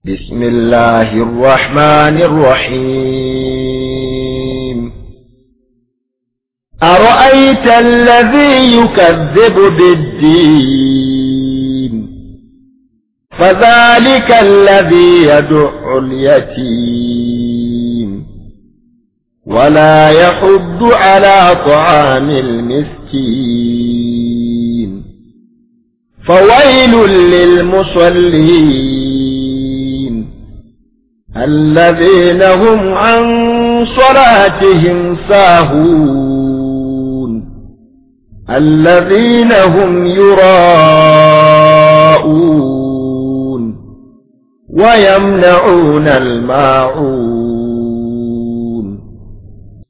بسم الله الرحمن الرحيم أرأيت الذي يكذب بالدين فذلك الذي يدع اليتيم ولا يحض على طعام المسكين فويل للمصلين الذين هم عن صلاتهم ساهون الذين هم يراءون ويمنعون الماعون